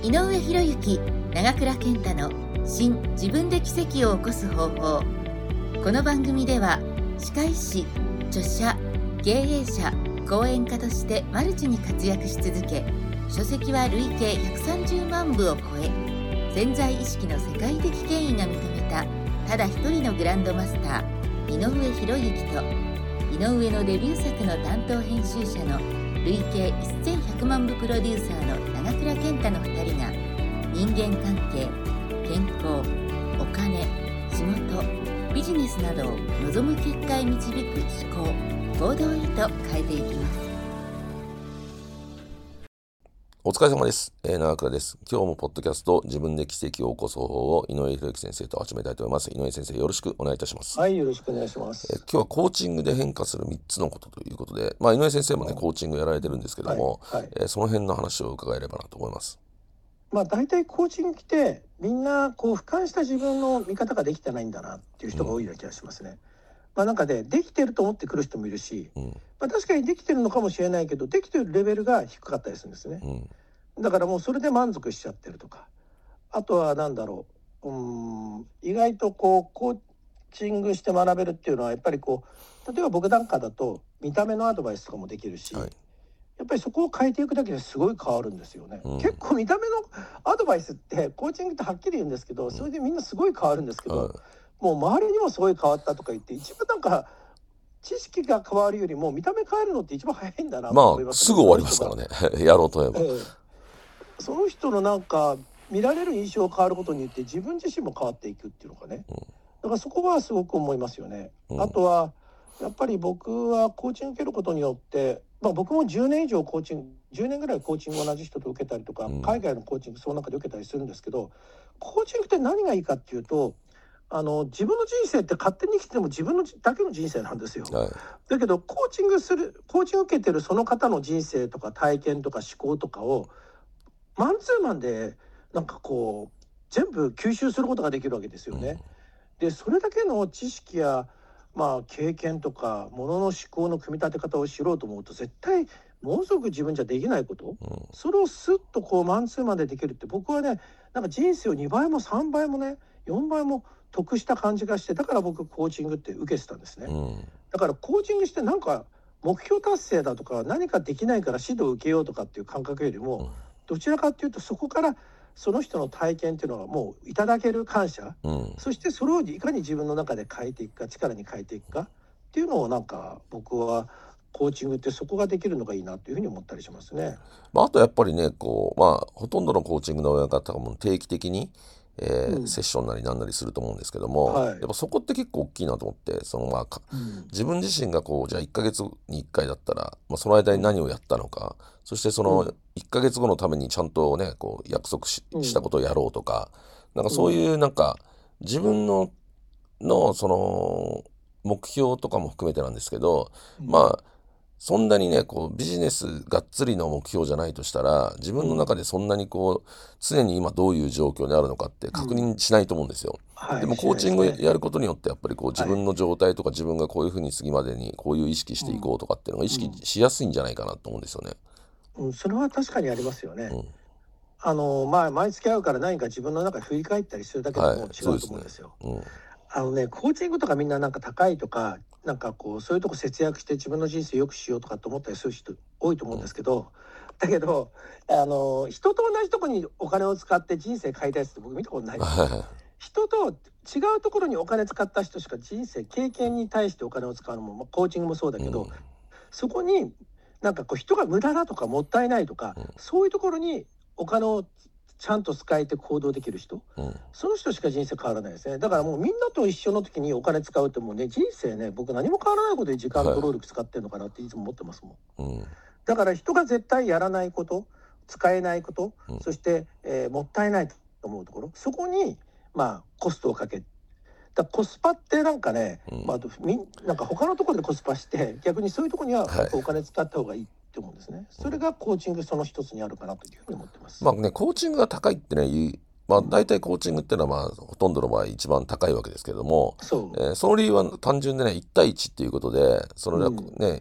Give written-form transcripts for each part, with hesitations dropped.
井上博之、長倉健太の新自分で奇跡を起こす方法。この番組では歯科医師、著者、経営者、講演家としてマルチに活躍し続け、書籍は累計130万部を超え、潜在意識の世界的権威が認めたただ一人のグランドマスター井上博之と、井上のデビュー作の担当編集者の累計1100万部プロデューサーの長倉健太の2人が、人間関係、健康、お金、仕事、ビジネスなどを望む結果へ導く思考、行動へと変えていきます。 お疲れ様です。長倉です。今日もポッドキャスト自分で奇跡を起こす方法を井上博之先生と始めたいと思います。井上先生、よろしくお願いいたします。 はい、よろしくお願いします。 今日はコーチングで変化する3つのことということで、井上先生もね、コーチングやられてるんですけども、その辺の話を伺えればなと思います。 大体コーチングってみんな俯瞰した自分の見方ができてないんだなっていう人が多いような気がしますね。なんかできてると思ってくる人もいるし、確かにできてるのかもしれないけど、できてるレベルが低かったりするんですね。だからもうそれで満足しちゃってるとか、あとは意外とコーチングして学べるっていうのはやっぱり例えば僕なんかだと見た目のアドバイスとかもできるし、やっぱりそこを変えていくだけですごい変わるんですよね。結構見た目のアドバイスってコーチングってはっきり言うんですけど、それでみんなすごい変わるんですけど、もう周りにもすごい変わったとか言って、一番知識が変わるよりも見た目変えるのって一番早いんだなと思います、 すぐ終わりますからねやろうと思えば、 その人の見られる印象が変わることによって自分自身も変わっていくっていうのかね、だからそこはすごく思いますよね。あとはやっぱり僕はコーチング受けることによって、僕も10年以上10年ぐらいコーチングを同じ人と受けたりとか、海外のコーチングその中で受けたりするんですけど、コーチングって何がいいかっていうと、自分の人生って勝手に生きても自分のだけの人生なんですよ。だけどコーチング受けてるその方の人生とか体験とか思考とかをマンツーマンで全部吸収することができるわけですよね。でそれだけの知識や経験とかものの思考の組み立て方を知ろうと思うと、絶対ものすごく自分じゃできないこと、それをスッとマンツーマンでできるって、僕はね人生を2倍も3倍もね4倍も得した感じがして、だから僕コーチングって受けてたんですね。だからコーチングして目標達成だとか何かできないから指導を受けようとかっていう感覚よりも、どちらかっていうとそこからその人の体験っていうのがもういただける感謝、そしてそれをいかに自分の中で変えていくか、力に変えていくかっていうのを僕はコーチングってそこができるのがいいなというふうに思ったりしますね。 あとやっぱりねほとんどのコーチングの親方がもう定期的にセッションなりなんなりすると思うんですけども、やっぱそこって結構大きいなと思って、自分自身がじゃあ1ヶ月に1回だったら、その間に何をやったのか、そしてその1ヶ月後のためにちゃんとね約束したことをやろうとか、そういう自分のその目標とかも含めてなんですけど、そんなにねビジネスがっつりの目標じゃないとしたら、自分の中でそんなに常に今どういう状況にあるのかって確認しないと思うんですよ。でもコーチングやることによってやっぱり自分の状態とか、自分がこういうふうに次までにこういう意識していこうとかっていうのが意識しやすいんじゃないかなと思うんですよね。 それは確かにありますよね。毎月会うから何か自分の中で振り返ったりするだけでも違うと思うんですよ。コーチングとかみんな高いとかそういうとこ節約して自分の人生良くしようとかって思ったりする人多いと思うんですけど、だけど人と同じとこにお金を使って人生変えたやつって僕見たことないです。人と違うところにお金使った人しか人生経験に対してお金を使うのも、コーチングもそうだけど、そこに人が無駄だとかもったいないとか、そういうところにお金をちゃんと使えて行動できる人、その人しか人生変わらないですね。だからもうみんなと一緒の時にお金使うってもうね、人生ね、僕何も変わらないことで時間と労力使ってるのかなっていつも思ってますもん。だから人が絶対やらないこと、使えないこと、そして、もったいないと思うところ、そこにコストをかけ、コスパって他のところでコスパして逆にそういうところにはお金使った方がいいって思うんですね。それがコーチングその一つにあるかなというふうに思ってます。 コーチングが高いってね、大体コーチングっていうのはほとんどの場合一番高いわけですけども、その理由は単純でね、1対1っていうことで、それはね、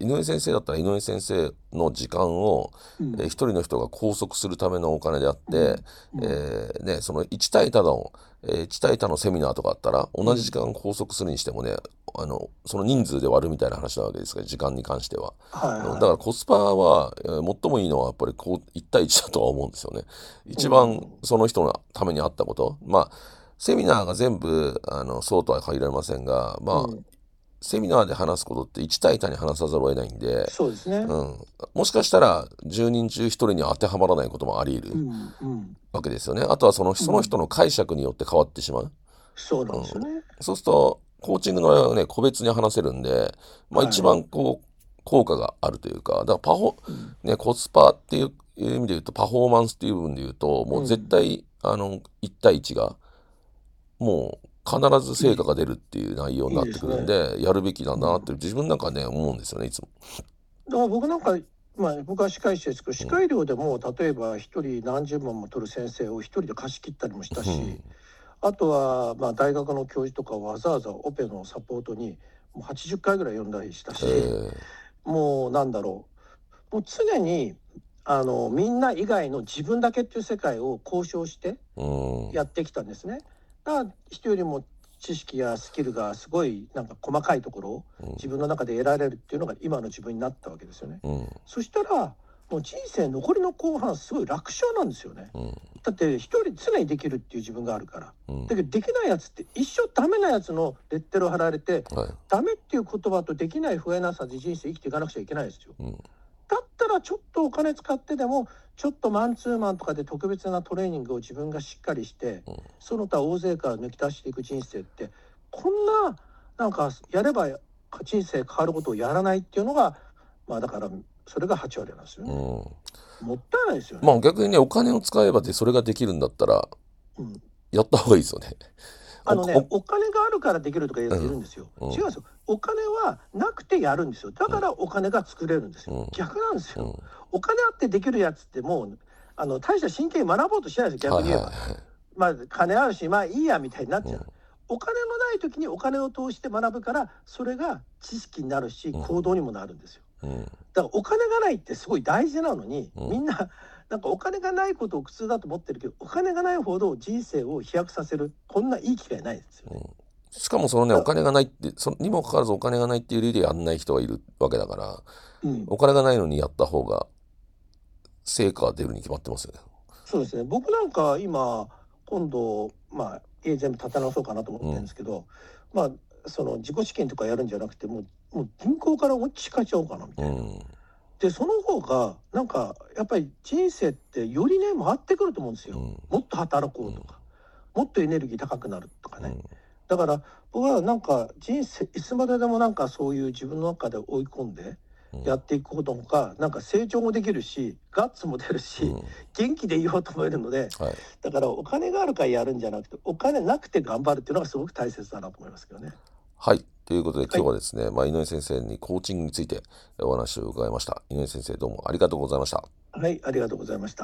井上先生だったら井上先生の時間を、一人の人が拘束するためのお金であって、その1対多の1対多のセミナーとかあったら同じ時間拘束するにしてもね、その人数で割るみたいな話なわけですが、時間に関しては、だからコスパは最もいいのはやっぱり1対1だとは思うんですよね。一番その人のために合ったこと、セミナーが全部そうとは限られませんが、セミナーで話すことって1対多に話さざるを得ないんで、 そうですね、 もしかしたら10人中1人に当てはまらないこともあり得るわけですよね。あとはその人の解釈によって変わってしまう。 そうなんですよね。 そうするとコーチングの場合はね、個別に話せるんで、一番効果があるというか、だからコスパっていう意味で言うと、パフォーマンスっていう部分で言うと、もう絶対1対1がもう必ず成果が出るっていう内容になってくるんで、やるべきだなって自分なんかね思うんですよね、いつも。 だから僕なんか、僕は歯科医師ですけど、歯科医療でも例えば一人何十万も取る先生を一人で貸し切ったりもしたし、あとは大学の教授とかわざわざオペのサポートにもう80回ぐらい呼んだりしたし、もうなんだろう、もう常にみんな以外の自分だけっていう世界を交渉してやってきたんですね。だから人よりも知識やスキルがすごいなんか細かいところを自分の中で得られるっていうのが今の自分になったわけですよね。そしたらもう人生残りの後半すごい楽勝なんですよね。だって一人常にできるっていう自分があるから。だけどできないやつって一生ダメなやつのレッテルを貼られて、ダメっていう言葉とできない不安なさで人生生きていかなくちゃいけないですよ。だったらちょっとお金使ってでもちょっとマンツーマンとかで特別なトレーニングを自分がしっかりして、その他大勢から抜き出していく人生ってこんななんかやれば人生変わることをやらないっていうのがだからそれが8割なんですよね。もったいないですよね。 逆にね、お金を使えばそれができるんだったら、やった方がいいですよね。 お金があるからできるとか言う人いるんですよ。違うんですよ。お金はなくてやるんですよ。だからお金が作れるんですよ。逆なんですよ。お金あってできるやつってもう大した真剣に学ぼうとしないですよ。逆に言えば、金あるしいいやみたいになっちゃう。お金のない時にお金を通して学ぶから、それが知識になるし行動にもなるんですよ。だからお金がないってすごい大事なのに、みんななんかお金がないことを苦痛だと思ってるけど、お金がないほど人生を飛躍させるこんないい機会ないですよね。 しかもそのね、お金がないってにもかかわらずお金がないっていう理由でやんない人がいるわけだから、お金がないのにやった方が成果が出るに決まってますよね。 そうですね。僕なんか今度家全部建て直そうかなと思ってるんですけど、その自己資金とかやるんじゃなくてもう銀行からおっちかちゃおうかなみたいな。でその方がなんかやっぱり人生ってよりね回ってくると思うんですよ。もっと働こうとか、もっとエネルギー高くなるとかね。だから僕はなんか人生いつまででもなんかそういう自分の中で追い込んでやっていくことの方がなんか成長もできるしガッツも出るし、元気でいようと思えるので、だからお金があるからやるんじゃなくてお金なくて頑張るっていうのがすごく大切だなと思いますけどね。 はい、ということで今日はですね、井上先生にコーチングについてお話を伺いました。井上先生どうもありがとうございました。 はい、ありがとうございました。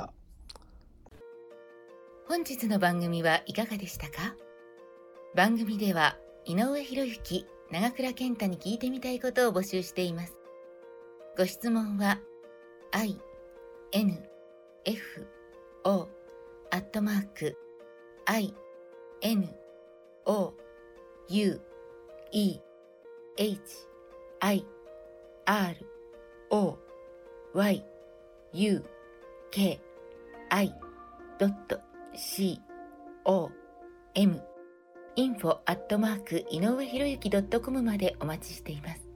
本日の番組はいかがでしたか？番組では井上博之、長倉健太に聞いてみたいことを募集しています。ご質問は info@inouyuki.com までお待ちしています。